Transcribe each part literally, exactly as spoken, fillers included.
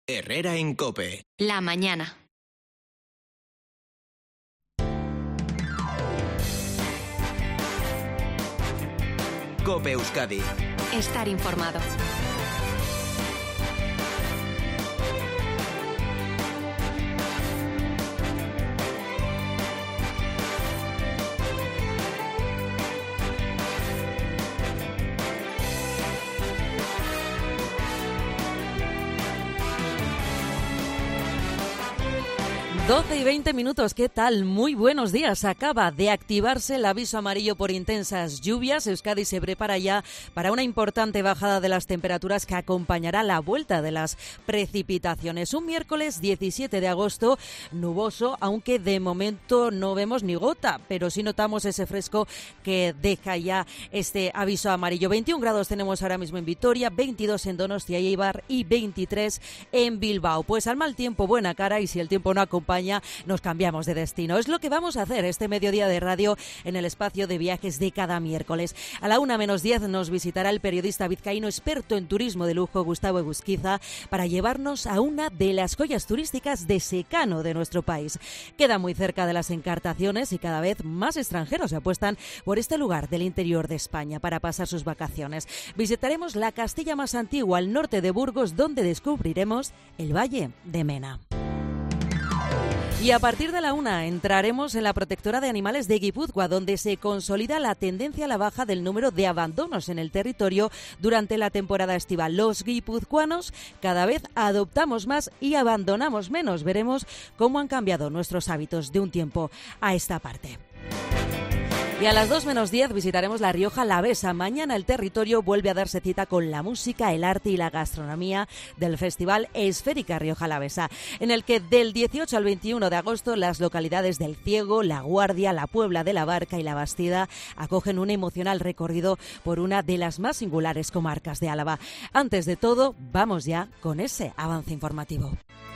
Herrera en COPE. La mañana. COPE Euskadi. Estar informado. doce y veinte minutos, ¿qué tal? Muy buenos días. Acaba de activarse el aviso amarillo por intensas lluvias. Euskadi se prepara ya para una importante bajada de las temperaturas que acompañará la vuelta de las precipitaciones. Un miércoles diecisiete de agosto, nuboso, aunque de momento no vemos ni gota, pero sí notamos ese fresco que deja ya este aviso amarillo. veintiún grados tenemos ahora mismo en Vitoria, veintidós en Donostia y Eibar y veintitrés en Bilbao. Pues al mal tiempo, buena cara, y si el tiempo no acompaña, nos cambiamos de destino. Es lo que vamos a hacer este mediodía de radio en el espacio de viajes de cada miércoles. A la una menos diez nos visitará el periodista vizcaíno experto en turismo de lujo Gustavo Eguzquiza para llevarnos a una de las joyas turísticas de secano de nuestro país. Queda muy cerca de las Encartaciones y cada vez más extranjeros se apuestan por este lugar del interior de España para pasar sus vacaciones. Visitaremos la Castilla más antigua al norte de Burgos, donde descubriremos el Valle de Mena. Y a partir de la una entraremos en la protectora de animales de Guipúzcoa, donde se consolida la tendencia a la baja del número de abandonos en el territorio durante la temporada estival. Los guipuzcoanos cada vez adoptamos más y abandonamos menos. Veremos cómo han cambiado nuestros hábitos de un tiempo a esta parte. Y a las dos menos diez visitaremos La Rioja Alavesa. Mañana el territorio vuelve a darse cita con la música, el arte y la gastronomía del Festival Esférica Rioja Alavesa, en el que del dieciocho al veintiuno de agosto las localidades del Ciego, La Guardia, La Puebla de la Barca y La Bastida acogen un emocional recorrido por una de las más singulares comarcas de Álava. Antes de todo, vamos ya con ese avance informativo.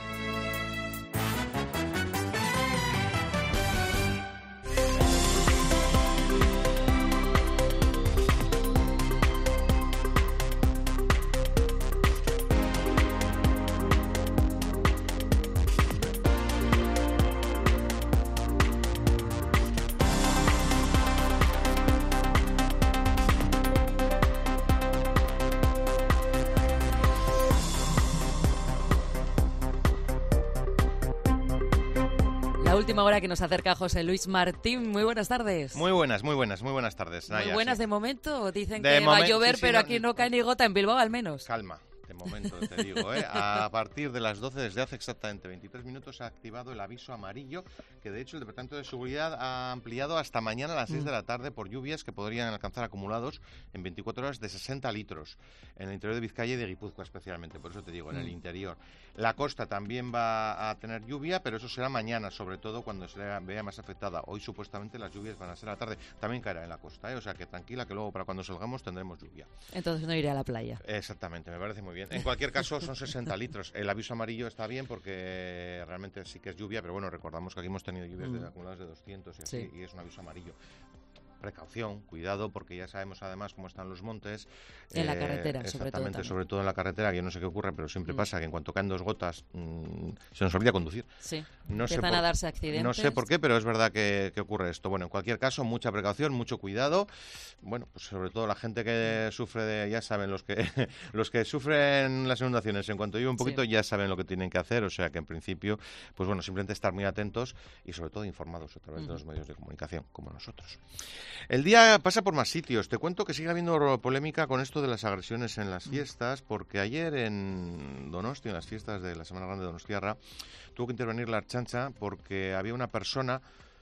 Última hora que nos acerca José Luis Martín. Muy buenas tardes. Muy buenas, muy buenas, muy buenas tardes. Muy Naya, buenas sí. De momento. Dicen de que momen- va a llover, sí, sí, pero no, aquí no cae ni gota, en Bilbao al menos. Calma, de momento te digo, ¿eh? A partir de las doce, desde hace exactamente veintitrés minutos, ha activado el aviso amarillo, que de hecho el Departamento de Seguridad ha ampliado hasta mañana a las seis mm. de la tarde por lluvias que podrían alcanzar acumulados en veinticuatro horas de sesenta litros en el interior de Vizcaya y de Guipúzcoa especialmente, por eso te digo, en mm. el interior. La costa también va a tener lluvia, pero eso será mañana, sobre todo cuando se vea más afectada. Hoy supuestamente las lluvias van a ser a la tarde, también caerá en la costa, ¿eh? O sea que tranquila, que luego para cuando salgamos tendremos lluvia. Entonces no iré a la playa. Exactamente, me parece muy bien. En cualquier caso son sesenta litros. El aviso amarillo está bien porque realmente sí que es lluvia, pero bueno, recordamos que aquí hemos tenido lluvias mm. de acumuladas de doscientos y así, sí. Y es un aviso amarillo. Precaución, cuidado, porque ya sabemos además cómo están los montes. En eh, la carretera, exactamente, sobre todo, sobre todo en la carretera, que yo no sé qué ocurre, pero siempre mm. pasa que en cuanto caen dos gotas mmm, se nos olvida conducir. Sí, no empiezan sé por, a darse accidentes. No sé por qué, pero es verdad que, que ocurre esto. Bueno, en cualquier caso, mucha precaución, mucho cuidado. Bueno, pues sobre todo la gente que sufre de, ya saben, los que los que sufren las inundaciones, en cuanto llueve un poquito, sí. ya saben lo que tienen que hacer, o sea que en principio, pues bueno, simplemente estar muy atentos y sobre todo informados a través mm. de los medios de comunicación, como nosotros. El día pasa por más sitios. Te cuento que sigue habiendo polémica con esto de las agresiones en las fiestas, porque ayer en Donosti, en las fiestas de la Semana Grande de Donostiarra, tuvo que intervenir la Ertzaintza porque había una persona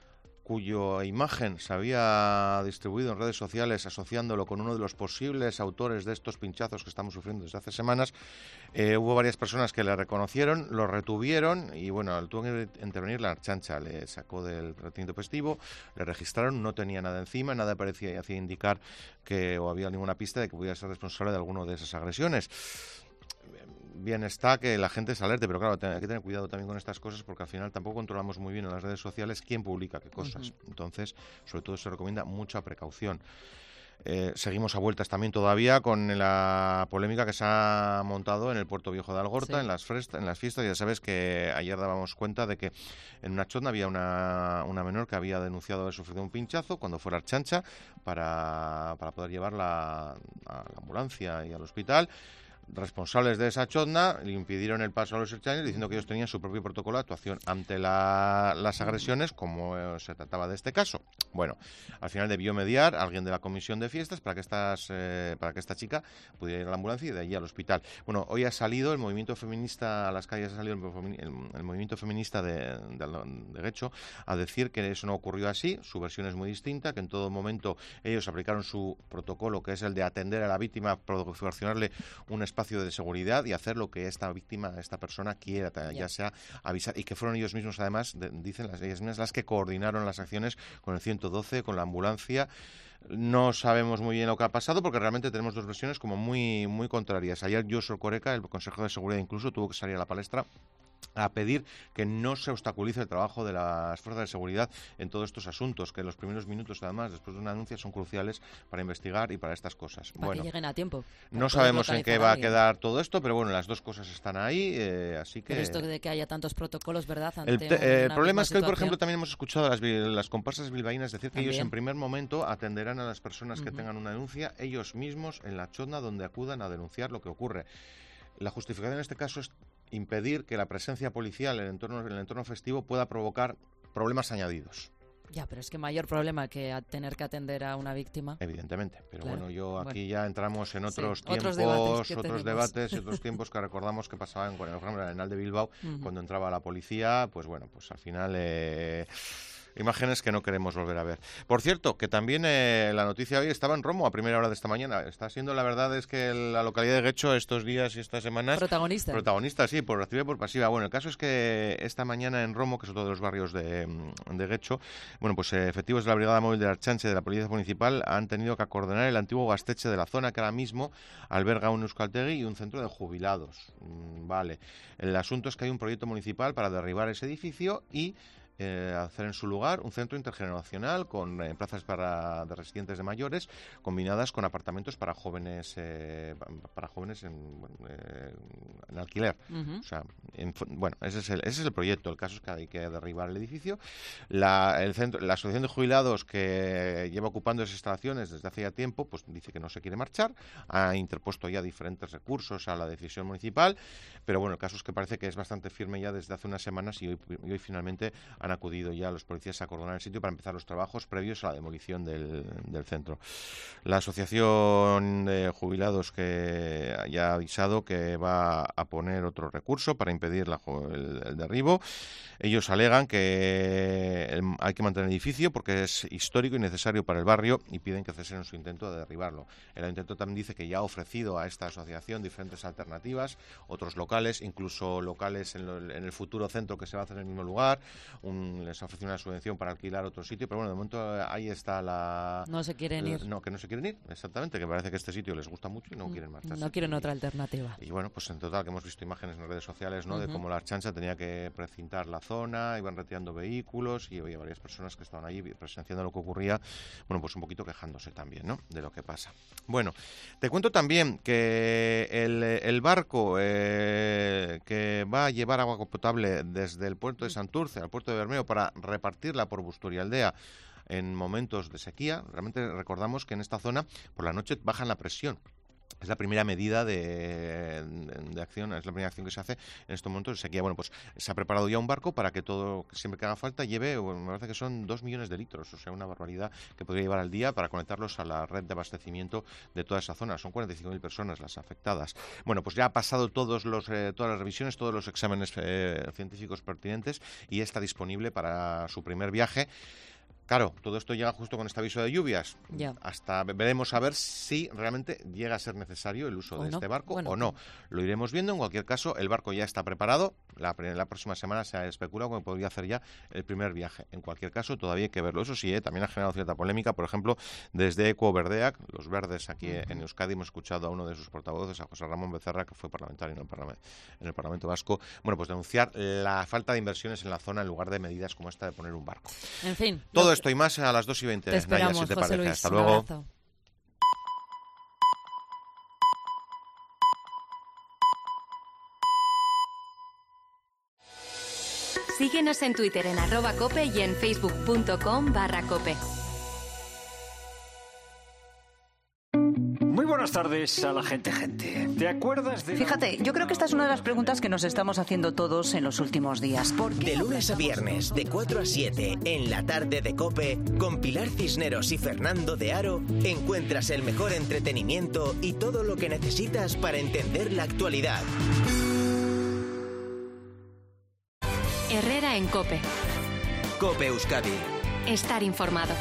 cuya imagen se había distribuido en redes sociales asociándolo con uno de los posibles autores de estos pinchazos que estamos sufriendo desde hace semanas. Eh, hubo varias personas que le reconocieron, lo retuvieron y bueno, tuvo que intervenir la Ertzaintza, le sacó del recinto festivo, le registraron, no tenía nada encima, nada parecía y hacía indicar que o había ninguna pista de que pudiera ser responsable de alguna de esas agresiones. Bien está que la gente se alerte, pero claro, hay que tener cuidado también con estas cosas porque al final tampoco controlamos muy bien en las redes sociales quién publica qué cosas. Uh-huh. Entonces, sobre todo se recomienda mucha precaución. Eh, seguimos a vueltas también todavía con la polémica que se ha montado en el Puerto Viejo de Algorta, sí. en, las frest- en las fiestas. Ya sabes que ayer dábamos cuenta de que en una chotna había una, una menor que había denunciado haber sufrido un pinchazo cuando fuera Archancha para, para poder llevarla a la ambulancia y al hospital. Responsables de esa chotna le impidieron el paso a los ertzainas diciendo que ellos tenían su propio protocolo de actuación ante la, las agresiones, como eh, se trataba de este caso. Bueno, al final debió mediar alguien de la comisión de fiestas para que estas eh, para que esta chica pudiera ir a la ambulancia y de allí al hospital. Bueno, hoy ha salido el movimiento feminista a las calles, ha salido el, el, el movimiento feminista de, de, de Guecho a decir que eso no ocurrió así, su versión es muy distinta, que en todo momento ellos aplicaron su protocolo, que es el de atender a la víctima, proporcionarle un espacio de seguridad y hacer lo que esta víctima, esta persona quiera, ya, ya sea avisar, y que fueron ellos mismos además, de, dicen las ellas mismas, las que coordinaron las acciones con el ciento doce, con la ambulancia. No sabemos muy bien lo que ha pasado porque realmente tenemos dos versiones como muy muy contrarias. Ayer Josu Erkoreka, el consejero de seguridad, incluso tuvo que salir a la palestra a pedir que no se obstaculice el trabajo de las fuerzas de seguridad en todos estos asuntos, que los primeros minutos, además, después de una denuncia, son cruciales para investigar y para estas cosas. Para bueno, que lleguen a tiempo. No sabemos en qué va a quedar todo esto, pero bueno, las dos cosas están ahí, eh, así que... Pero esto de que haya tantos protocolos, ¿verdad? Ante el, te, eh, el problema es que hoy, por ejemplo, también hemos escuchado a las, las comparsas bilbaínas decir que ¿También? ellos en primer momento atenderán a las personas que uh-huh. tengan una denuncia, ellos mismos en la chotna donde acudan a denunciar lo que ocurre. La justificación en este caso es impedir que la presencia policial en el entorno, en el entorno festivo pueda provocar problemas añadidos. Ya, pero es que mayor problema que a tener que atender a una víctima. Evidentemente, pero claro. bueno, yo aquí bueno. ya entramos en otros sí, tiempos, otros debates, otros debates y otros tiempos que recordamos que pasaban con el Arenal de Bilbao, uh-huh. cuando entraba la policía, pues bueno, pues al final... Eh, imágenes que no queremos volver a ver. Por cierto, que también eh, la noticia hoy estaba en Romo a primera hora de esta mañana. Está siendo, la verdad, es que la localidad de Guecho estos días y estas semanas... Protagonista. Protagonista, sí, por activa y por pasiva. Bueno, el caso es que esta mañana en Romo, que es otro de los barrios de, de Guecho, bueno, pues eh, efectivos de la Brigada Móvil de la Archancha y de la Policía Municipal han tenido que acordonar el antiguo gasteche de la zona, que ahora mismo alberga un euskaltegui y un centro de jubilados. Mm, vale. El asunto es que hay un proyecto municipal para derribar ese edificio y... Eh, hacer en su lugar un centro intergeneracional con eh, plazas para de residentes de mayores combinadas con apartamentos para jóvenes eh, para jóvenes en, eh, en alquiler. Uh-huh. O sea, en, bueno, ese es, el, ese es el proyecto. El caso es que hay que derribar el edificio. La, el centro, la asociación de jubilados que lleva ocupando esas instalaciones desde hace ya tiempo, pues dice que no se quiere marchar. Ha interpuesto ya diferentes recursos a la decisión municipal, pero bueno, el caso es que parece que es bastante firme ya desde hace unas semanas y hoy, y hoy finalmente han acudido ya los policías a acordonar el sitio para empezar los trabajos previos a la demolición del, del centro. La asociación de jubilados que ya ha avisado que va a poner otro recurso para impedir la, el, el derribo. Ellos alegan que el, hay que mantener el edificio porque es histórico y necesario para el barrio y piden que cesen en su intento de derribarlo. El ayuntamiento también dice que ya ha ofrecido a esta asociación diferentes alternativas, otros locales, incluso locales en, lo, en el futuro centro que se va a hacer en el mismo lugar. Un les ha ofrecido una subvención para alquilar otro sitio, pero bueno, de momento ahí está la... No se quieren el, ir. No, que no se quieren ir, exactamente, que parece que este sitio les gusta mucho y no quieren marcharse. No quieren y, otra alternativa. Y bueno, pues en total, que hemos visto imágenes en redes sociales, ¿no? Uh-huh. De cómo la Archancha tenía que precintar la zona, iban retirando vehículos y había varias personas que estaban allí presenciando lo que ocurría, bueno, pues un poquito quejándose también, ¿no? De lo que pasa. Bueno, te cuento también que el, el barco eh, que va a llevar agua potable desde el puerto de Santurce al puerto de Bermeo para repartirla por Busturialdea en momentos de sequía. Realmente recordamos que en esta zona por la noche bajan la presión. Es la primera medida de, de acción, es la primera acción que se hace en estos momentos de sequía. Bueno, pues se ha preparado ya un barco para que todo, siempre que haga falta, lleve, bueno, me parece que son dos millones de litros, o sea, una barbaridad que podría llevar al día para conectarlos a la red de abastecimiento de toda esa zona. Son cuarenta y cinco mil personas las afectadas. Bueno, pues ya ha pasado todos los, eh, todas las revisiones, todos los exámenes eh, científicos pertinentes y está disponible para su primer viaje. Claro, todo esto llega justo con este aviso de lluvias. Ya. Hasta veremos a ver si realmente llega a ser necesario el uso o de no. este barco bueno, o no. Lo iremos viendo. En cualquier caso, el barco ya está preparado. La, la próxima semana se ha especulado que podría hacer ya el primer viaje. En cualquier caso, todavía hay que verlo. Eso sí, ¿eh? También ha generado cierta polémica. Por ejemplo, desde Equo Verdeac, los verdes aquí uh-huh. en Euskadi, hemos escuchado a uno de sus portavoces, a José Ramón Becerra, que fue parlamentario en el Parlamento, en el Parlamento Vasco, bueno, pues denunciar la falta de inversiones en la zona en lugar de medidas como esta de poner un barco. En fin. Todo esto y más a las dos y veinte. Te esperamos, Naya, si te José parece. Luis, Hasta un luego. abrazo. Síguenos en Twitter en arroba cope y en facebook.com barra cope. Muy buenas tardes a la gente, gente. ¿Te acuerdas de...? Fíjate, yo creo que esta es una de las preguntas que nos estamos haciendo todos en los últimos días. ¿Por qué De lunes a viernes, de cuatro a siete, en la tarde de COPE, con Pilar Cisneros y Fernando de Aro, encuentras el mejor entretenimiento y todo lo que necesitas para entender la actualidad. Herrera en Cope. COPE Euskadi. Estar informado.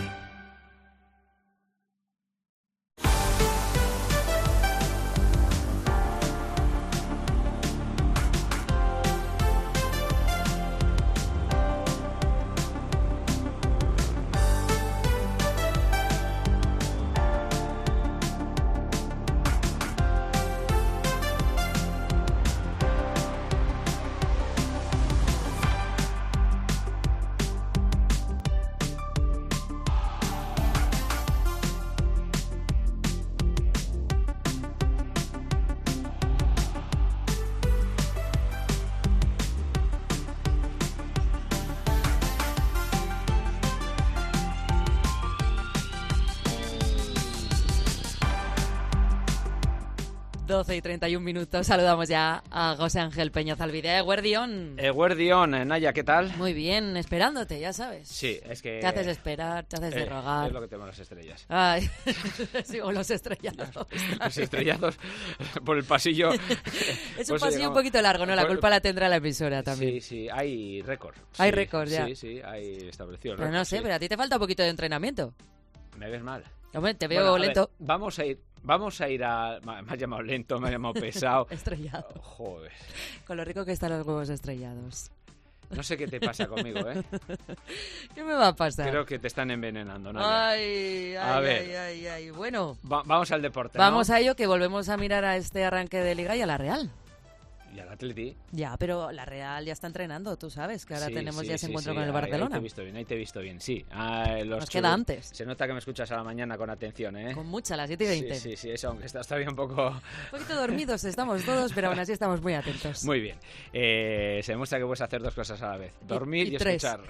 doce y treinta y un minutos. Saludamos ya a José Ángel Peñazalvidea. Eguerdión. Eguerdión, Naya, ¿qué tal? Muy bien, esperándote, ya sabes. Sí, es que... Te haces esperar, te haces eh, de rogar. Es lo que tenemos las estrellas. Ay, sí, o los estrellados. Los estrellados por el pasillo. Es un Pues pasillo llegamos... un poquito largo, ¿no? La Por... culpa la tendrá la emisora también. Sí, sí, hay récord. Hay sí, récord ya. Sí, sí, hay establecido el Pero récord. no sé, sí. pero a ti te falta un poquito de entrenamiento. Me ves mal. Hombre, te veo Bueno, a lento. ver, vamos a ir... Vamos a ir a... Me ha llamado lento, me ha llamado pesado. Estrellado. Oh, joder. Con lo rico que están los huevos estrellados. No sé qué te pasa conmigo, ¿eh? ¿Qué me va a pasar? Creo que te están envenenando, ¿no? Ay, ay, A ver. ay, ay, ay. Bueno, Va- vamos al deporte, ¿no? vamos a ello, que volvemos a mirar a este arranque de Liga y a la Real. Y al Atleti. Ya, pero la Real ya está entrenando, tú sabes, que ahora Sí, tenemos sí, ya ese sí, encuentro sí, con el ahí- Barcelona. Ahí te he visto bien, ahí te he visto bien, sí. Ah, los Nos queda chulos- antes. Se nota que me escuchas a la mañana con atención, ¿eh? Con mucha, a las siete y veinte. Sí, sí, sí, eso, aunque estás todavía un poco... Un poquito dormidos estamos todos, pero aún así estamos muy atentos. Muy bien. Eh, se demuestra que puedes hacer dos cosas a la vez. Dormir y, y tres. escuchar.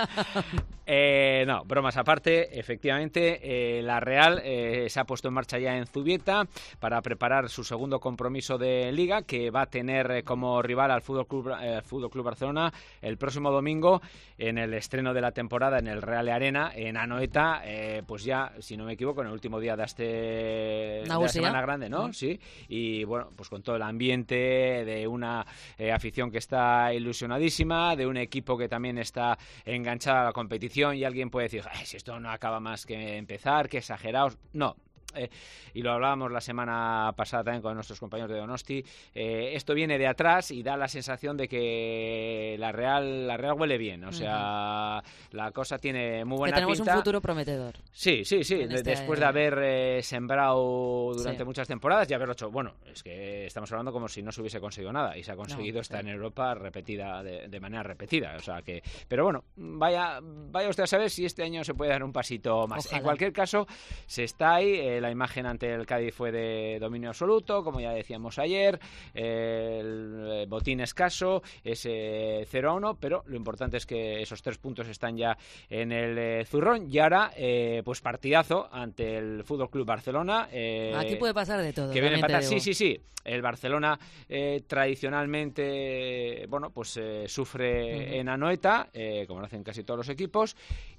eh, no, bromas aparte. Efectivamente, eh, la Real eh, se ha puesto en marcha ya en Zubieta para preparar su segundo compromiso de Liga, que va a tener eh, como rival al Fútbol Club, eh, Fútbol Club Barcelona el próximo domingo en el estreno de la temporada en el Real Arena, en Anoeta, eh, pues ya, si no me equivoco, en el último día de, este, de la Nagusia. Semana Grande, ¿no? Mm. Sí. Y bueno, pues con todo el ambiente de una eh, afición que está ilusionadísima, de un equipo que también está enganchado a la competición, y alguien puede decir, "Ay, si esto no acaba más que empezar, que exagerados". No. Eh, y lo hablábamos la semana pasada también con nuestros compañeros de Donosti, eh, esto viene de atrás y da la sensación de que la Real la Real huele bien, o sea, uh-huh. La cosa tiene muy buena que tenemos pinta. un futuro prometedor. Sí, sí, sí, de, este... después de haber eh, sembrado durante sí. muchas temporadas y haberlo hecho, bueno, es que estamos hablando como si no se hubiese conseguido nada, y se ha conseguido no, estar sí. en Europa repetida, de, de manera repetida, o sea que, pero bueno, vaya vaya usted a saber si este año se puede dar un pasito más. Ojalá. En cualquier caso, se está ahí, eh, la imagen ante el Cádiz fue de dominio absoluto, como ya decíamos ayer, eh, el botín escaso, ese cero a uno, pero lo importante es que esos tres puntos están ya en el eh, zurrón, y ahora eh, pues partidazo ante el Fútbol Club Barcelona. Eh, Aquí puede pasar de todo. que viene a también te empatar, sí, digo. sí, sí. El Barcelona eh, tradicionalmente, bueno, pues eh, sufre Uh-huh. en Anoeta, eh, como lo hacen casi todos los equipos,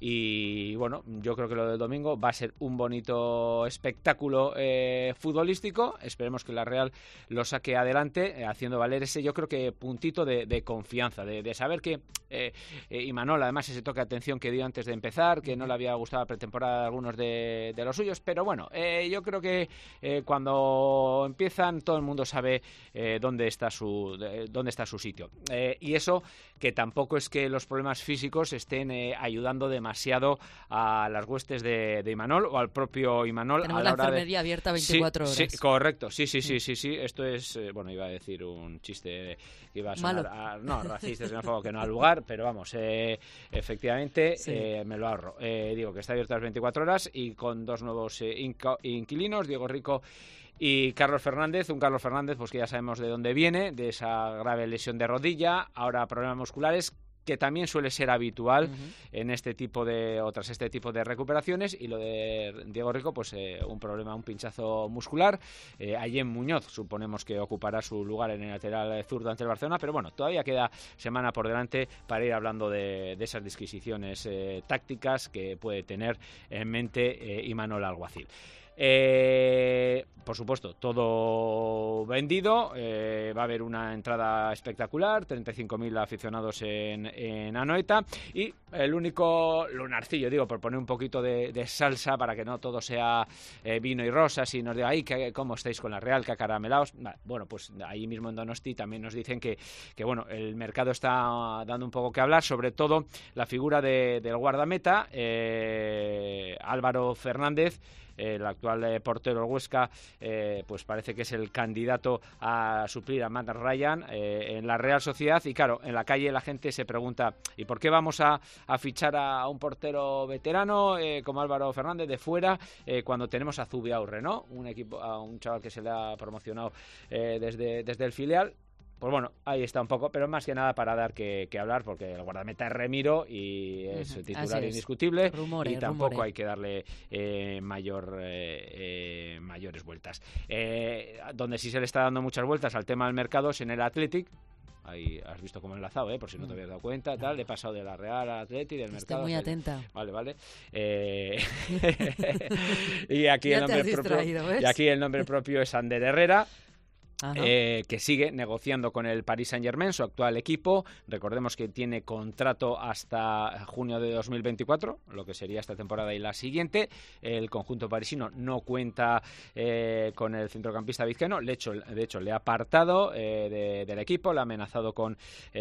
y bueno, yo creo que lo del domingo va a ser un bonito espectáculo eh, futbolístico. Esperemos que la Real lo saque adelante, eh, haciendo valer ese, yo creo que puntito de, de confianza, de, de saber que eh, eh, Imanol, además, ese toque de atención que dio antes de empezar, que no le había gustado la pretemporada a algunos de, de los suyos, pero bueno, eh, yo creo que eh, cuando empiezan todo el mundo sabe eh, dónde está su de, dónde está su sitio, eh, y eso que tampoco es que los problemas físicos estén eh, ayudando demasiado a las huestes de, de Imanol o al propio Imanol. Tenemos a la, la hora enfermería de... abierta veinticuatro sí, horas. Sí, correcto, sí, sí, sí, sí, sí. Esto es, eh, bueno, iba a decir un chiste que iba a sonar Malo. a, no, racista, xenófobo, que no al lugar, pero vamos, eh, efectivamente, Sí. eh, me lo ahorro. Eh, digo que está abierto las veinticuatro horas y con dos nuevos eh, inca- inquilinos, Diego Rico y Carlos Fernández. Un Carlos Fernández, pues que ya sabemos de dónde viene, de esa grave lesión de rodilla, ahora problemas musculares, que también suele ser habitual uh-huh. en este tipo de otras este tipo de recuperaciones. Y lo de Diego Rico, pues eh, un problema, un pinchazo muscular. Eh, Ayem Muñoz suponemos que ocupará su lugar en el lateral zurdo ante el Barcelona, pero bueno, todavía queda semana por delante para ir hablando de, de esas disquisiciones eh, tácticas que puede tener en mente eh, Imanol Alguacil. Eh, por supuesto, todo vendido, eh, va a haber una entrada espectacular, treinta y cinco mil aficionados en, en Anoeta, y el único lunarcillo, digo, por poner un poquito de, de salsa para que no todo sea eh, vino y rosas y nos diga, ay, que, ¿cómo estáis con la Real? ¿Qué acaramelaos? Bueno, pues ahí mismo en Donosti también nos dicen que, que bueno, el mercado está dando un poco que hablar, sobre todo la figura de, del guardameta, eh, Álvaro Fernández, el actual eh, portero del Huesca, eh, pues parece que es el candidato a suplir a Matt Ryan eh, en la Real Sociedad. Y claro, en la calle la gente se pregunta, ¿y por qué vamos a, a fichar a un portero veterano eh, como Álvaro Fernández de fuera eh, cuando tenemos a Zubiaurre, ¿no? Un equipo, a un chaval que se le ha promocionado eh, desde, desde el filial. Pues bueno, ahí está un poco, pero más que nada para dar que, que hablar, porque el guardameta es Remiro y es uh-huh. titular es. indiscutible, rumore, y tampoco rumore. hay que darle eh, mayor eh, eh, mayores vueltas. Eh, donde sí se le está dando muchas vueltas al tema del mercado es en el Athletic. Ahí has visto cómo he enlazado, ¿eh? Por si no te habías dado cuenta, tal. Le he pasado de la Real al Athletic, del mercado. Estoy muy atenta. Vale, vale. Eh... y aquí el nombre propio, y aquí el nombre propio es Ander Herrera. Eh, que sigue negociando con el Paris Saint-Germain, su actual equipo. Recordemos que tiene contrato hasta junio de dos mil veinticuatro, lo que sería esta temporada y la siguiente. El conjunto parisino no cuenta eh, con el centrocampista vizcaíno. De hecho, de hecho le ha apartado eh, de, del equipo, le ha amenazado con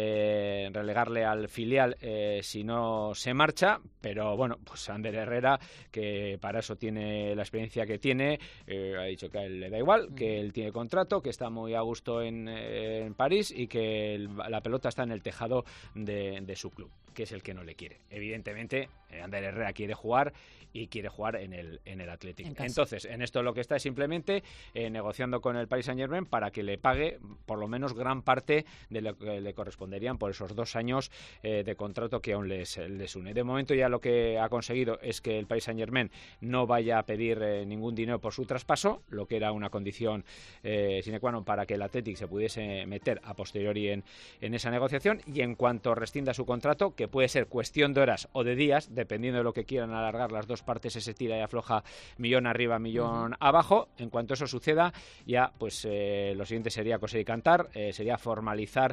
eh, relegarle al filial eh, si no se marcha. Pero bueno, pues Ander Herrera, que para eso tiene la experiencia que tiene, eh, ha dicho que a él le da igual, que él tiene contrato, que está muy a gusto en, en París y que el, la pelota está en el tejado de, de su club, que es el que no le quiere. Evidentemente, Ander Herrera quiere jugar y quiere jugar en el, en el Athletic. En Entonces, en esto lo que está es simplemente eh, negociando con el Paris Saint-Germain para que le pague por lo menos gran parte de lo que le corresponderían por esos dos años eh, de contrato que aún les, les une. De momento ya lo que ha conseguido es que el Paris Saint-Germain no vaya a pedir eh, ningún dinero por su traspaso, lo que era una condición eh, sine qua non para que el Athletic se pudiese meter a posteriori en, en esa negociación, y en cuanto rescinda su contrato, que puede ser cuestión de horas o de días, dependiendo de lo que quieran alargar las dos partes, ese tira y afloja, millón arriba, millón uh-huh. abajo. En cuanto eso suceda, ya pues eh, lo siguiente sería coser y cantar, eh, sería formalizar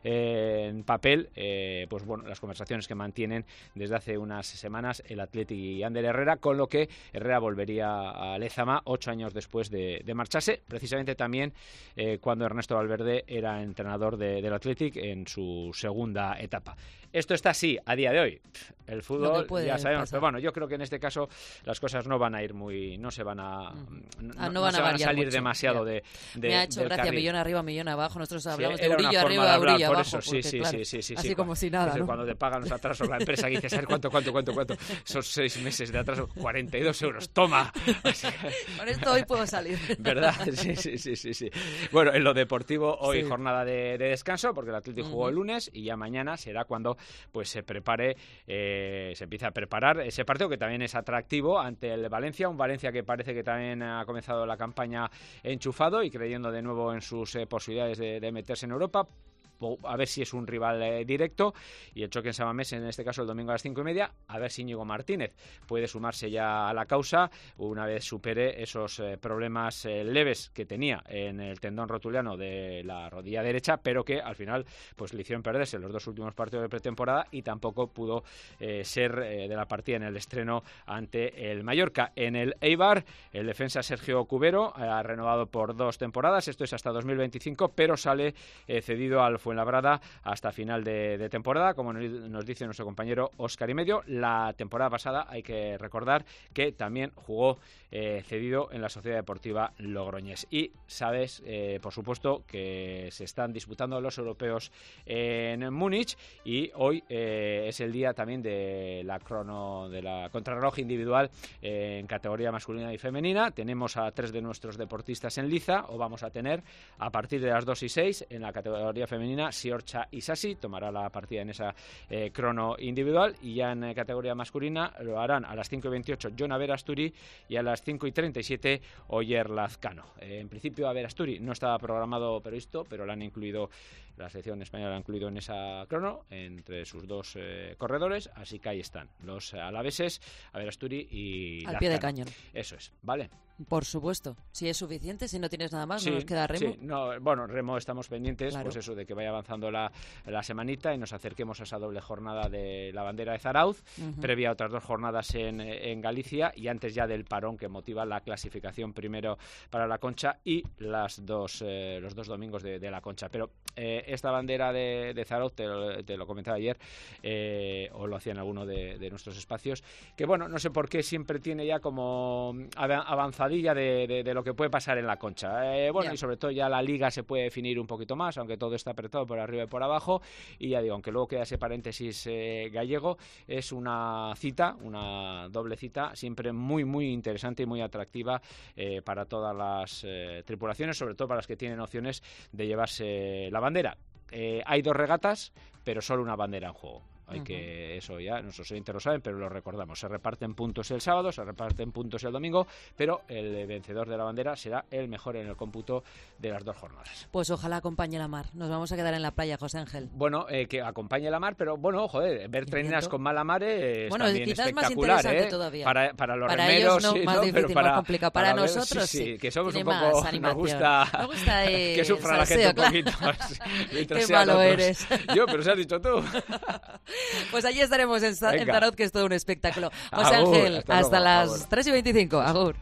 eh, en papel eh, pues bueno, las conversaciones que mantienen desde hace unas semanas el Athletic y Ander Herrera, con lo que Herrera volvería a Lezama ocho años después de, de marcharse, precisamente también eh, cuando Ernesto Valverde era entrenador de, del Athletic en su segunda etapa. Esto está así a día de hoy. El fútbol ya sabemos, pasar. Pero bueno, yo creo que en este caso las cosas no van a ir muy, no se van a, no, ah, no, no van, se a, van a salir mucho. demasiado de, de Me ha hecho del gracia, carril. Millón arriba, millón abajo. Nosotros hablamos sí, de orilla arriba, hablar, orilla por abajo. Eso, sí, porque, sí, claro, sí, sí, sí, así sí, como si nada, ¿no? Cuando te pagan los atrasos la empresa, que dices, a ver cuánto, cuánto, cuánto, cuánto. Son seis meses de atraso, cuarenta y dos euros. Toma. Con esto hoy puedo salir. ¿Verdad? Sí, sí, sí, sí, sí. Bueno, en lo deportivo hoy sí. jornada de, de descanso, porque el Atlético uh-huh. jugó el lunes y ya mañana será cuando pues se prepare, eh, se empieza a preparar ese partido que también es atractivo ante el Valencia, un Valencia que parece que también ha comenzado la campaña enchufado y creyendo de nuevo en sus eh, posibilidades de, de meterse en Europa. A ver si es un rival eh, directo, y el choque en San Mamés, en este caso el domingo a las cinco y media, a ver si Íñigo Martínez puede sumarse ya a la causa una vez supere esos eh, problemas eh, leves que tenía en el tendón rotuliano de la rodilla derecha, pero que al final pues le hicieron perderse los dos últimos partidos de pretemporada y tampoco pudo eh, ser eh, de la partida en el estreno ante el Mallorca. En el Eibar, el defensa Sergio Cubero ha renovado por dos temporadas, esto es hasta dos mil veinticinco, pero sale eh, cedido al Fuenlabrada hasta final de, de temporada, como nos, nos dice nuestro compañero Óscar y Medio. La temporada pasada hay que recordar que también jugó eh, cedido en la Sociedad Deportiva Logroñés. Y sabes, eh, por supuesto, que se están disputando los europeos en Múnich, y hoy eh, es el día también de la crono de la contrarreloj individual eh, en categoría masculina y femenina. Tenemos a tres de nuestros deportistas en liza, o vamos a tener a partir de las dos y seis en la categoría femenina femenina, Siorcha Isasi tomará la partida en esa eh, crono individual, y ya en eh, categoría masculina lo harán a las cinco y veintiocho Jon Averasturi y a las cinco y treinta y siete Oyer Lazcano. Eh, en principio Averasturi no estaba programado previsto, pero lo han incluido, la selección española lo ha incluido en esa crono entre sus dos eh, corredores, así que ahí están los alaveses, Averasturi y al Lazcano. pie de cañón. Eso es, ¿vale? Por supuesto, si es suficiente, si no tienes nada más, sí, no nos queda remo. Sí, no, bueno, remo estamos pendientes, claro. Pues eso, de que vaya avanzando la, la semanita y nos acerquemos a esa doble jornada de la bandera de Zarauz, uh-huh. previa a otras dos jornadas en, en Galicia, y antes ya del parón que motiva la clasificación primero para la Concha y las dos eh, los dos domingos de, de la Concha. Pero eh, esta bandera de, de Zarauz, te lo, te lo comentaba ayer, eh, o lo hacía en alguno de, de nuestros espacios, que bueno, no sé por qué siempre tiene ya como avanzado De, de, de lo que puede pasar en la Concha. Eh, bueno, yeah. Y sobre todo ya la Liga se puede definir un poquito más, aunque todo está apretado por arriba y por abajo. Y ya digo, aunque luego queda ese paréntesis eh, gallego, es una cita, una doble cita, siempre muy, muy interesante y muy atractiva eh, para todas las eh, tripulaciones, sobre todo para las que tienen opciones de llevarse la bandera. Eh, hay dos regatas, pero solo una bandera en juego. Hay uh-huh. que, eso ya nuestros oyentes lo saben, pero lo recordamos. Se reparten puntos el sábado, se reparten puntos el domingo, pero el vencedor de la bandera será el mejor en el cómputo de las dos jornadas. Pues ojalá acompañe la mar. Nos vamos a quedar en la playa, José Ángel. Bueno, eh, que acompañe la mar, pero bueno, joder, ver treneras con mala mar es bueno, también quizás espectacular, más interesante ¿eh? todavía. Para, para los para remeros, ellos no, sí, más ¿no? difícil, pero para, más complicado. Para, para nosotros sí, sí, sí. que somos Tiene un poco, más nos gusta, me gusta eh, que sufra la gente salseo, un poquito. Qué malo eres. Yo, pero se has dicho tú. Pues allí estaremos en, en Zarauz, que es todo un espectáculo. José Agur, Ángel, hasta, hasta luego, las agur. tres y veinticinco. Agur.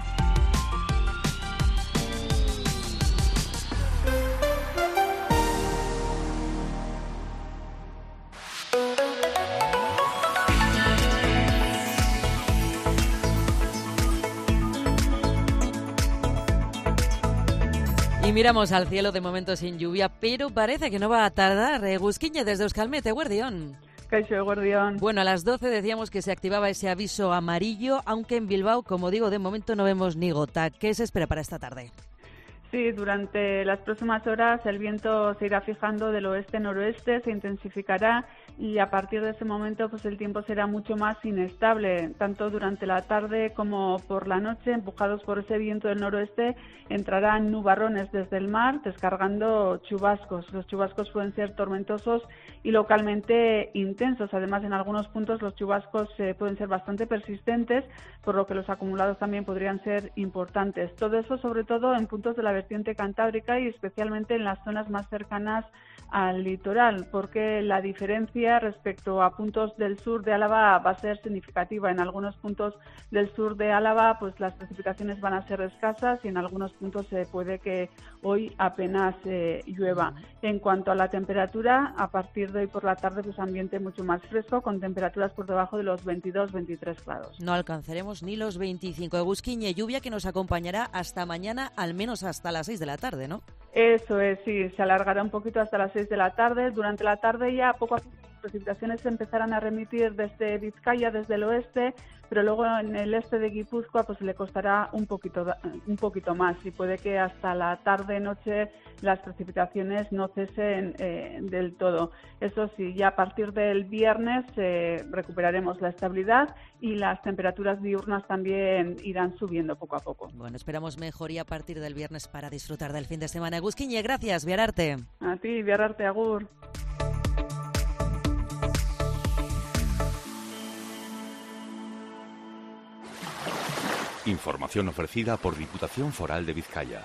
Y miramos al cielo, de momento sin lluvia, pero parece que no va a tardar. Eh, Gusquiñe, desde Euskalmet, Eguerdión. Caixo, Eguerdión. Bueno, a las doce decíamos que se activaba ese aviso amarillo, aunque en Bilbao, como digo, de momento no vemos ni gota. ¿Qué se espera para esta tarde? Sí, durante las próximas horas el viento se irá fijando del oeste-noroeste, se intensificará y a partir de ese momento pues el tiempo será mucho más inestable, tanto durante la tarde como por la noche. Empujados por ese viento del noroeste entrarán nubarrones desde el mar descargando chubascos. Los chubascos pueden ser tormentosos y localmente intensos. Además, en algunos puntos los chubascos eh, pueden ser bastante persistentes, por lo que los acumulados también podrían ser importantes. Todo eso sobre todo en puntos de la vertiente cantábrica y especialmente en las zonas más cercanas al litoral, porque la diferencia respecto a puntos del sur de Álava va a ser significativa. En algunos puntos del sur de Álava pues las precipitaciones van a ser escasas y en algunos puntos se eh, puede que hoy apenas eh, llueva. En cuanto a la temperatura, a partir de hoy por la tarde pues ambiente mucho más fresco, con temperaturas por debajo de los veintidós veintitrés grados. No alcanzaremos ni los veinticinco. Gusquiñe, lluvia que nos acompañará hasta mañana, al menos hasta las seis de la tarde, ¿no? Eso es, sí, se alargará un poquito hasta las seis de la tarde. Durante la tarde ya poco a poco las precipitaciones se empezarán a remitir desde Vizcaya, desde el oeste, pero luego en el este de Guipúzcoa pues le costará un poquito un poquito más y puede que hasta la tarde-noche las precipitaciones no cesen eh, del todo. Eso sí, ya a partir del viernes eh, recuperaremos la estabilidad y las temperaturas diurnas también irán subiendo poco a poco. Bueno, esperamos mejoría a partir del viernes para disfrutar del fin de semana. Gusquiñe, gracias, Viararte. A ti, Viararte, agur. Información ofrecida por Diputación Foral de Vizcaya.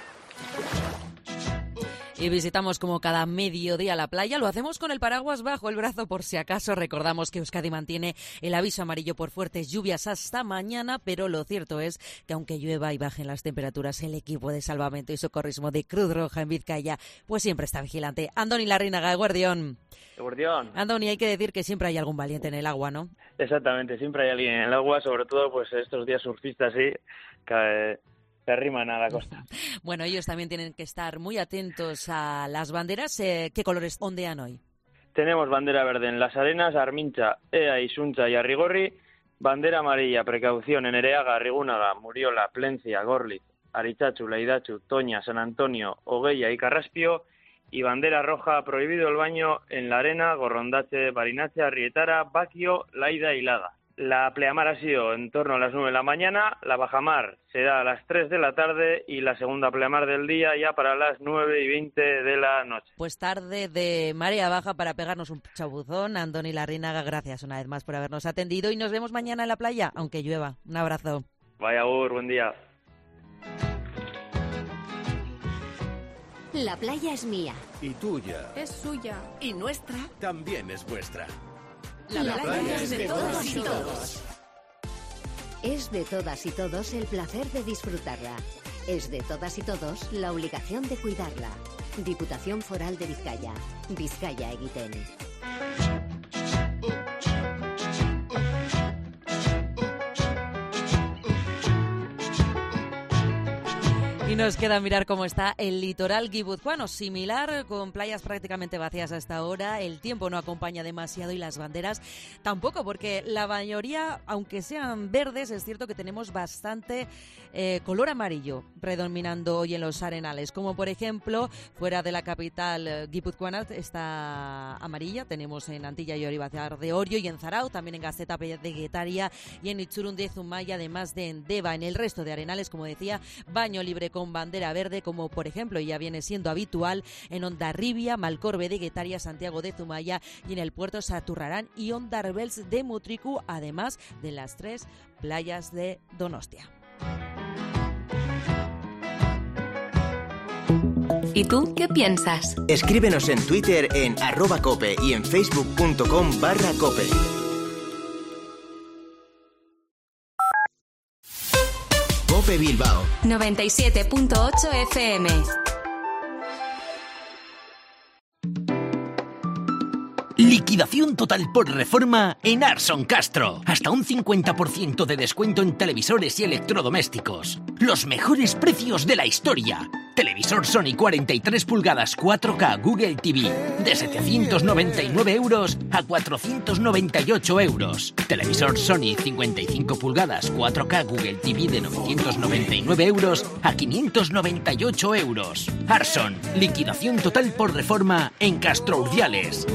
Y visitamos como cada mediodía la playa. Lo hacemos con el paraguas bajo el brazo por si acaso. Recordamos que Euskadi mantiene el aviso amarillo por fuertes lluvias hasta mañana, pero lo cierto es que aunque llueva y bajen las temperaturas, el equipo de salvamento y socorrismo de Cruz Roja en Vizcaya pues siempre está vigilante. Andoni Larrinaga, Eguerdión. Eguerdión. Andoni, hay que decir que siempre hay algún valiente en el agua, ¿no? Exactamente, siempre hay alguien en el agua, sobre todo pues estos días surfistas, sí, que se arriman a la costa. Bueno, ellos también tienen que estar muy atentos a las banderas. Eh, ¿Qué colores ondean hoy? Tenemos bandera verde en Las Arenas, Armincha, Ea, Isuncha y Arrigorri, bandera amarilla, precaución en Ereaga, Arrigúnaga, Muriola, Plencia, Gorliz, Arichachu, Leidachu, Toña, San Antonio, Ogueya y Carraspio, y bandera roja, prohibido el baño en la arena, Gorrondache, Barinache, Arrietara, Baquio, Laida y Lada. La pleamar ha sido en torno a las nueve de la mañana, la bajamar será a las tres de la tarde y la segunda pleamar del día ya para las nueve y veinte de la noche. Pues tarde de marea baja para pegarnos un chabuzón. Andoni Larrinaga, gracias una vez más por habernos atendido y nos vemos mañana en la playa, aunque llueva. Un abrazo. Vaya Ur, buen día. La playa es mía. Y tuya. Es suya. Y nuestra. También es vuestra. La, la playa, playa es de, de todos y todos. Es de todas y todos el placer de disfrutarla. Es de todas y todos la obligación de cuidarla. Diputación Foral de Vizcaya. Vizcaya Egiten. Y nos queda mirar cómo está el litoral guipuzcoano, similar, con playas prácticamente vacías hasta ahora. El tiempo no acompaña demasiado y las banderas tampoco, porque la mayoría, aunque sean verdes, es cierto que tenemos bastante eh, color amarillo predominando hoy en los arenales. Como por ejemplo, fuera de la capital eh, guipuzcoana está amarilla, tenemos en Antilla y Oribazar de Orio y en Zarao, también en Gaceta de Guetaria y en Itzurun de Zumaya, además de en Deva. En el resto de arenales, como decía, baño libre con bandera verde, como por ejemplo ya viene siendo habitual en Hondarribia, Malcorbe de Guetaria, Santiago de Zumaya y en el puerto Saturrarán y Hondarribels de Mutriku, además de las tres playas de Donostia. ¿Y tú qué piensas? Escríbenos en Twitter en arroba cope y en facebook.com barra cope. Cope Bilbao noventa y siete punto ocho F M. Liquidación total por reforma en Arson Castro. Hasta un cincuenta por ciento de descuento en televisores y electrodomésticos. Los mejores precios de la historia. Televisor Sony cuarenta y tres pulgadas cuatro K Google T V de setecientos noventa y nueve euros a cuatrocientos noventa y ocho euros. Televisor Sony cincuenta y cinco pulgadas cuatro K Google T V de novecientos noventa y nueve euros a quinientos noventa y ocho euros. Arson, liquidación total por reforma en Castro Urdiales.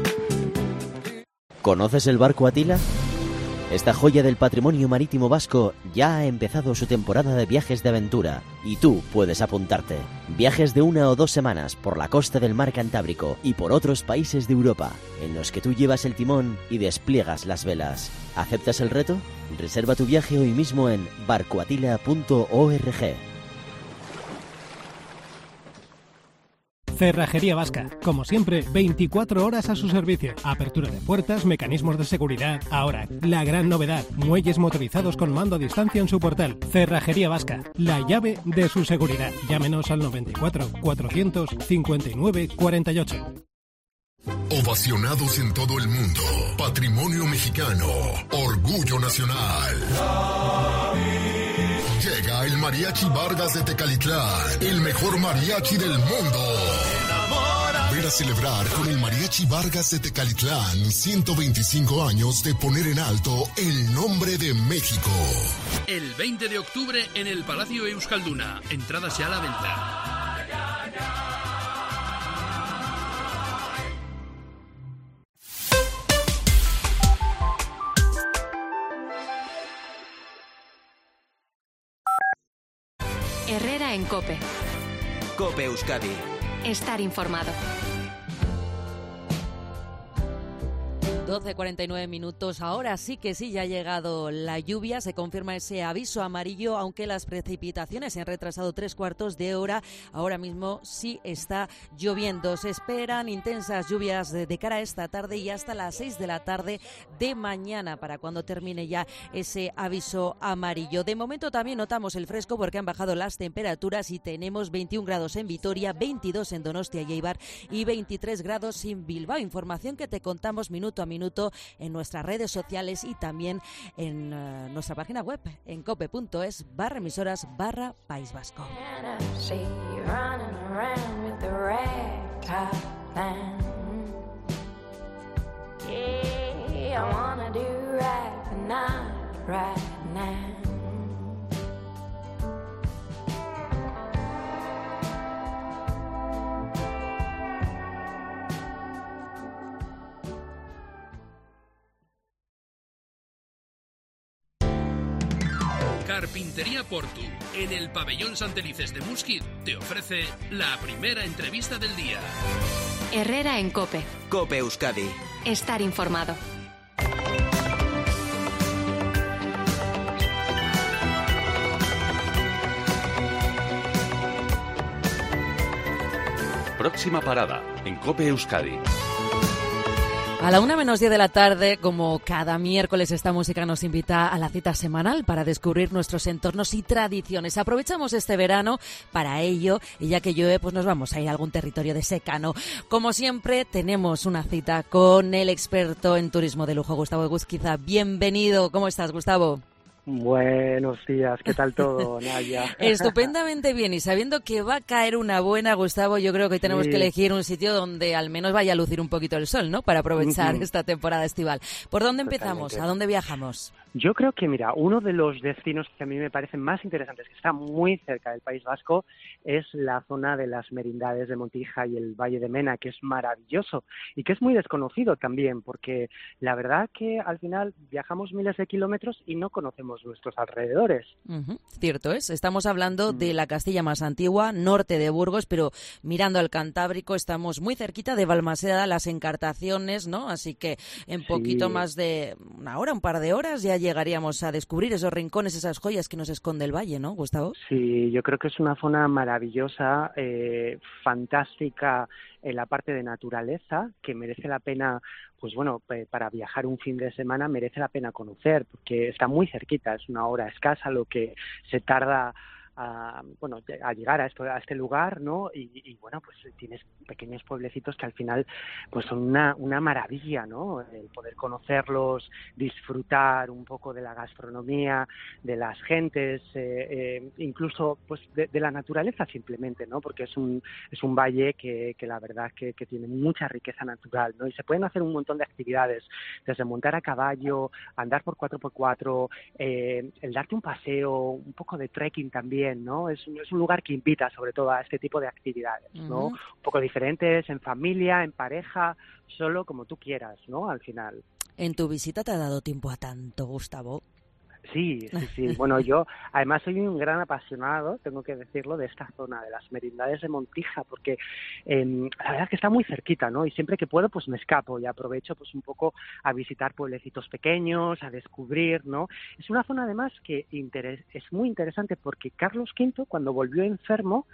¿Conoces el barco Atila? Esta joya del patrimonio marítimo vasco ya ha empezado su temporada de viajes de aventura y tú puedes apuntarte. Viajes de una o dos semanas por la costa del mar Cantábrico y por otros países de Europa, en los que tú llevas el timón y despliegas las velas. ¿Aceptas el reto? Reserva tu viaje hoy mismo en barcoatila punto org. Cerrajería Vasca, como siempre, veinticuatro horas a su servicio. Apertura de puertas, mecanismos de seguridad. Ahora, la gran novedad, muelles motorizados con mando a distancia en su portal. Cerrajería Vasca, la llave de su seguridad. Llámenos al noventa y cuatro, cuatrocientos cincuenta y nueve, cuarenta y ocho. Ovacionados en todo el mundo. Patrimonio mexicano. Orgullo nacional. Llega el Mariachi Vargas de Tecalitlán, el mejor mariachi del mundo. Ven a celebrar con el Mariachi Vargas de Tecalitlán ciento veinticinco años de poner en alto el nombre de México. El veinte de octubre en el Palacio Euskalduna. Entradas ya a la venta. Herrera en COPE. COPE Euskadi. Estar informado. doce cuarenta y nueve minutos. Ahora sí que sí, ya ha llegado la lluvia. Se confirma ese aviso amarillo, aunque las precipitaciones se han retrasado tres cuartos de hora. Ahora mismo sí está lloviendo. Se esperan intensas lluvias de, de cara a esta tarde y hasta las seis de la tarde de mañana, para cuando termine ya ese aviso amarillo. De momento también notamos el fresco porque han bajado las temperaturas y tenemos veintiún grados en Vitoria, veintidós en Donostia y Eibar y veintitrés grados en Bilbao. Información que te contamos minuto a minuto en nuestras redes sociales y también en uh, nuestra página web en cope punto es barra emisoras barra País Vasco. Carpintería Portu, en el pabellón Santelices de Musquit, te ofrece la primera entrevista del día. Herrera en COPE. COPE Euskadi. Estar informado. Próxima parada, en COPE Euskadi. A la una menos diez de la tarde, como cada miércoles, esta música nos invita a la cita semanal para descubrir nuestros entornos y tradiciones. Aprovechamos este verano para ello y ya que llueve, pues nos vamos a ir a algún territorio de secano. Como siempre, tenemos una cita con el experto en turismo de lujo, Gustavo Eguzquiza. Bienvenido. ¿Cómo estás, Gustavo? Buenos días, ¿qué tal todo, Naya? Estupendamente bien, y sabiendo que va a caer una buena, Gustavo, yo creo que hoy tenemos sí. que elegir un sitio donde al menos vaya a lucir un poquito el sol, ¿no? Para aprovechar uh-huh. esta temporada estival. ¿Por dónde empezamos? Totalmente. ¿A dónde viajamos? Yo creo que, mira, uno de los destinos que a mí me parecen más interesantes, que está muy cerca del País Vasco, es la zona de las Merindades de Montija y el Valle de Mena, que es maravilloso y que es muy desconocido también, porque la verdad que al final viajamos miles de kilómetros y no conocemos nuestros alrededores. Uh-huh. Cierto es, estamos hablando uh-huh. de la Castilla más antigua, norte de Burgos, pero mirando al Cantábrico estamos muy cerquita de Balmaseda, las Encartaciones, ¿no? Así que en sí. poquito más de una hora, un par de horas, ya llegaríamos a descubrir esos rincones, esas joyas que nos esconde el valle, ¿no, Gustavo? Sí, yo creo que es una zona maravillosa, eh, fantástica en la parte de naturaleza, que merece la pena, pues bueno, para viajar un fin de semana merece la pena conocer, porque está muy cerquita, es una hora escasa lo que se tarda a, bueno, a llegar a, esto, a este lugar, ¿no? Y, y bueno, pues tienes pequeños pueblecitos que al final pues son una, una maravilla, ¿no? El poder conocerlos, disfrutar un poco de la gastronomía, de las gentes, eh, eh, incluso pues de, de la naturaleza simplemente, ¿no? Porque es un es un valle que, que la verdad que, que tiene mucha riqueza natural, ¿no? Y se pueden hacer un montón de actividades, desde montar a caballo, andar por cuatro por cuatro, eh, el darte un paseo, un poco de trekking también, ¿no? Es un, es un lugar que invita sobre todo a este tipo de actividades, ¿no? Uh-huh. Un poco diferentes, en familia, en pareja, solo como tú quieras, ¿no? Al final. ¿En tu visita te ha dado tiempo a tanto, Gustavo? Sí, sí, sí. Bueno, yo además soy un gran apasionado, tengo que decirlo, de esta zona, de las Merindades de Montija, porque eh, la verdad es que está muy cerquita, ¿no? Y siempre que puedo, pues me escapo y aprovecho pues un poco a visitar pueblecitos pequeños, a descubrir, ¿no? Es una zona además que interes- es muy interesante porque Carlos quinto, cuando volvió enfermo,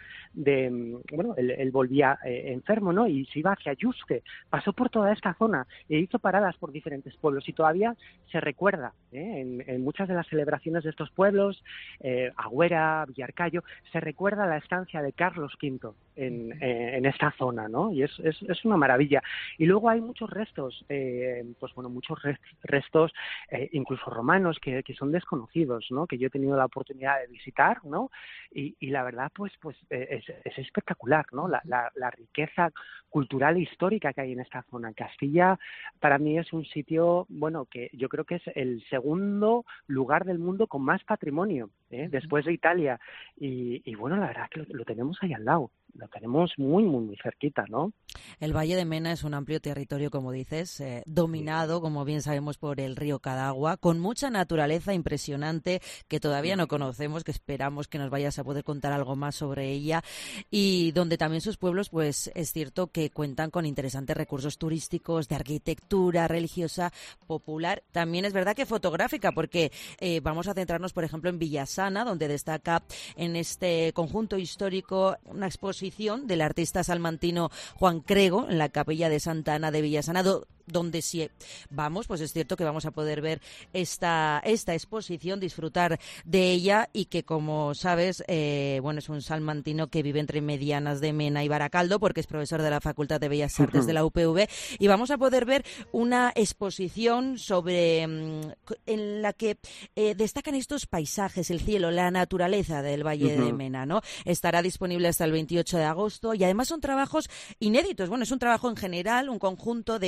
de bueno, él, él volvía eh, enfermo, ¿no? Y se iba hacia Yuste, pasó por toda esta zona e hizo paradas por diferentes pueblos y todavía se recuerda, ¿eh? en, en muchas de las celebraciones de estos pueblos, eh, Agüera, Villarcayo, se recuerda la estancia de Carlos quinto en, eh, en esta zona, ¿no? Y es, es, es una maravilla. Y luego hay muchos restos, eh, pues bueno, muchos restos, eh, incluso romanos, que, que son desconocidos, ¿no? Que yo he tenido la oportunidad de visitar, ¿no? Y, y la verdad, pues, pues eh, es, es espectacular, ¿no? La, la, la riqueza cultural e histórica que hay en esta zona. Castilla, para mí, es un sitio, bueno, que yo creo que es el segundo lugar del mundo con más patrimonio, ¿eh? Uh-huh. Después de Italia. Y, y bueno, la verdad que lo, lo tenemos ahí al lado. Lo tenemos muy, muy, muy cerquita, ¿no? El Valle de Mena es un amplio territorio, como dices, eh, dominado, como bien sabemos, por el río Cadagua, con mucha naturaleza impresionante que todavía no conocemos, que esperamos que nos vayas a poder contar algo más sobre ella, y donde también sus pueblos, pues es cierto que cuentan con interesantes recursos turísticos, de arquitectura religiosa, popular, también es verdad que fotográfica, porque eh, vamos a centrarnos, por ejemplo, en Villasana, donde destaca en este conjunto histórico una exposición del artista salmantino Juan Crego en la capilla de Santa Ana de Villasana, do, donde si vamos, pues es cierto que vamos a poder ver esta esta exposición, disfrutar de ella, y que, como sabes, eh, bueno, es un salmantino que vive entre Medianas de Mena y Baracaldo, porque es profesor de la Facultad de Bellas Artes uh-huh. de la U P V, y vamos a poder ver una exposición sobre en la que eh, destacan estos paisajes, el cielo, la naturaleza del Valle uh-huh. de Mena, ¿no? Estará disponible hasta el veintiocho de agosto, y además son trabajos inéditos. Bueno, es un trabajo en general, un conjunto de fotografías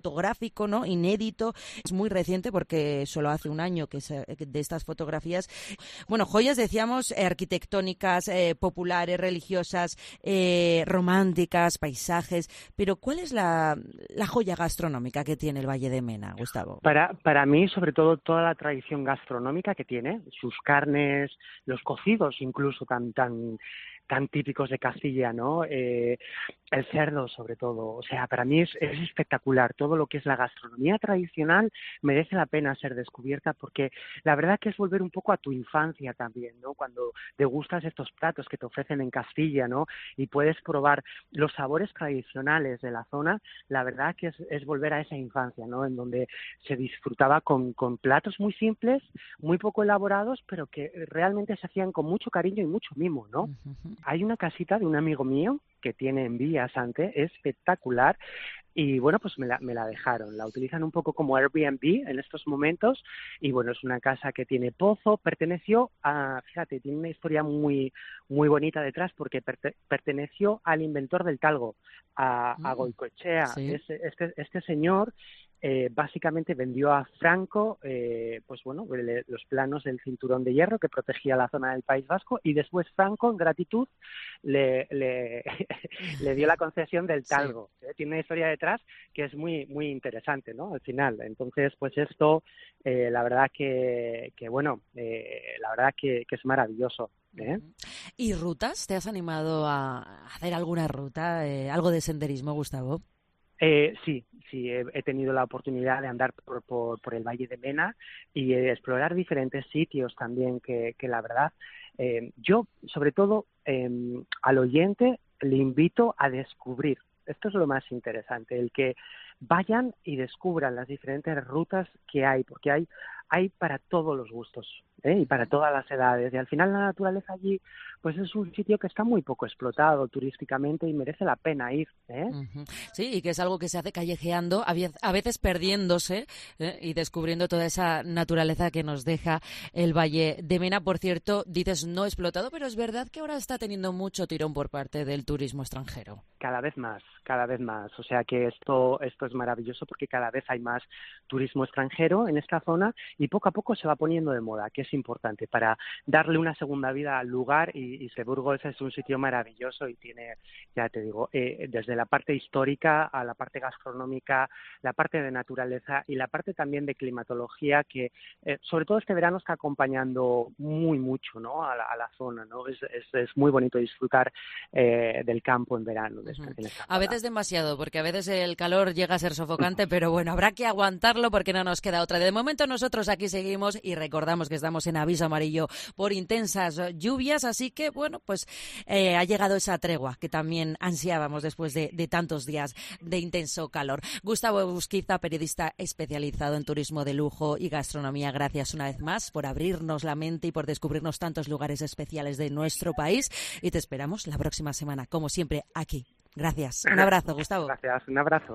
fotográfico, ¿no? Inédito. Es muy reciente porque solo hace un año que se, de estas fotografías. Bueno, joyas, decíamos, eh, arquitectónicas, eh, populares, religiosas, eh, románticas, paisajes. Pero ¿cuál es la, la joya gastronómica que tiene el Valle de Mena, Gustavo? Para, para mí, sobre todo, toda la tradición gastronómica que tiene, sus carnes, los cocidos incluso tan tan tan típicos de Castilla, ¿no? Eh, el cerdo, sobre todo. O sea, para mí es, es espectacular. Todo lo que es la gastronomía tradicional merece la pena ser descubierta porque la verdad que es volver un poco a tu infancia también, ¿no? Cuando degustas estos platos que te ofrecen en Castilla, ¿no? Y puedes probar los sabores tradicionales de la zona, la verdad que es, es volver a esa infancia, ¿no? En donde se disfrutaba con, con platos muy simples, muy poco elaborados, pero que realmente se hacían con mucho cariño y mucho mimo, ¿no? Uh-huh. Hay una casita de un amigo mío que tiene en Villa Sante, espectacular, y bueno, pues me la, me la dejaron. La utilizan un poco como Airbnb en estos momentos, y bueno, es una casa que tiene pozo, perteneció a, fíjate, tiene una historia muy muy bonita detrás, porque perte, perteneció al inventor del talgo, a, a Goicoechea. Sí. Este, este, este señor Eh, básicamente vendió a Franco eh, pues bueno le, los planos del cinturón de hierro que protegía la zona del País Vasco, y después Franco, en gratitud, le, le, le dio la concesión del talgo. Sí. ¿eh? Tiene una historia detrás que es muy muy interesante, ¿no? Al final, entonces pues esto eh, la verdad que, que bueno eh, la verdad que, que es maravilloso. ¿eh? ¿Y rutas? ¿Te has animado a hacer alguna ruta, eh, algo de senderismo, Gustavo? Eh, sí, sí, he, he tenido la oportunidad de andar por, por, por el Valle de Mena y eh, explorar diferentes sitios también que, que la verdad, eh, yo sobre todo eh, al oyente le invito a descubrir. Esto es lo más interesante, el que vayan y descubran las diferentes rutas que hay, porque hay hay para todos los gustos, ¿eh? Y para todas las edades. Y al final la naturaleza allí pues es un sitio que está muy poco explotado turísticamente y merece la pena ir, ¿eh? Uh-huh. Sí, y que es algo que se hace callejeando, a veces perdiéndose, ¿eh? Y descubriendo toda esa naturaleza que nos deja el Valle de Mena. Por cierto, dices no explotado, pero es verdad que ahora está teniendo mucho tirón por parte del turismo extranjero. Cada vez más, cada vez más. O sea que esto, esto es maravilloso porque cada vez hay más turismo extranjero en esta zona y poco a poco se va poniendo de moda, que es importante para darle una segunda vida al lugar. Y, y Seburgos es un sitio maravilloso y tiene, ya te digo, eh, desde la parte histórica a la parte gastronómica, la parte de naturaleza y la parte también de climatología que eh, sobre todo este verano está acompañando muy mucho, ¿no? a, la, a la zona, ¿no? Es, es, es muy bonito disfrutar eh, del campo en verano. De esta, uh-huh. en esta a veces demasiado, porque a veces el calor llega a ser sofocante, pero bueno, habrá que aguantarlo porque no nos queda otra. De momento nosotros aquí seguimos y recordamos que estamos en aviso amarillo por intensas lluvias, así que bueno, pues eh, ha llegado esa tregua que también ansiábamos después de, de tantos días de intenso calor. Gustavo Busquiza, periodista especializado en turismo de lujo y gastronomía, gracias una vez más por abrirnos la mente y por descubrirnos tantos lugares especiales de nuestro país, y te esperamos la próxima semana, como siempre, aquí. Gracias. Un abrazo, Gustavo. Gracias, un abrazo.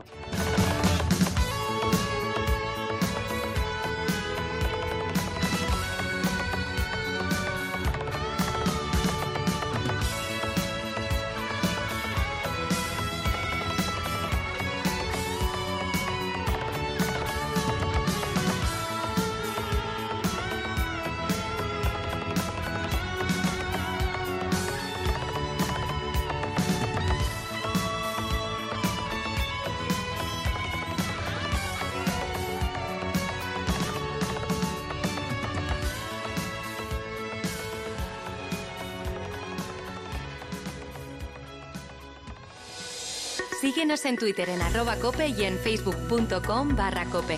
Síguenos en Twitter en arroba cope y en facebook.com barra cope.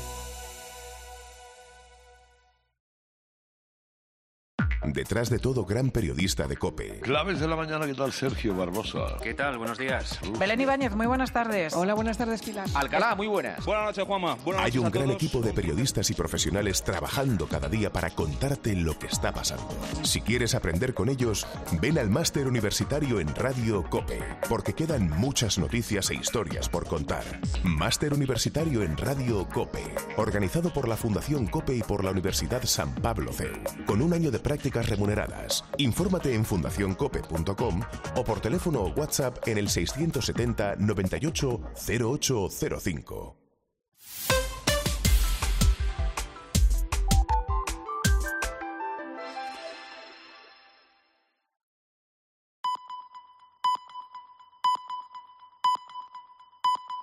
Detrás de todo gran periodista de COPE. Claves de la mañana, ¿qué tal, Sergio Barbosa? ¿Qué tal? Buenos días. Uf. Belén Ibáñez, muy buenas tardes. Hola, buenas tardes, Pilar. Alcalá, muy buenas. Buenas noches, Juanma. Buenas Hay noches un a gran todos. equipo de periodistas y profesionales trabajando cada día para contarte lo que está pasando. Si quieres aprender con ellos, ven al Máster Universitario en Radio COPE, porque quedan muchas noticias e historias por contar. Máster Universitario en Radio COPE, organizado por la Fundación COPE y por la Universidad San Pablo C E U, con un año de prácticas remuneradas. Infórmate en fundación cope punto com o por teléfono o WhatsApp en el seiscientos setenta noventa y ocho cero ocho cero cinco.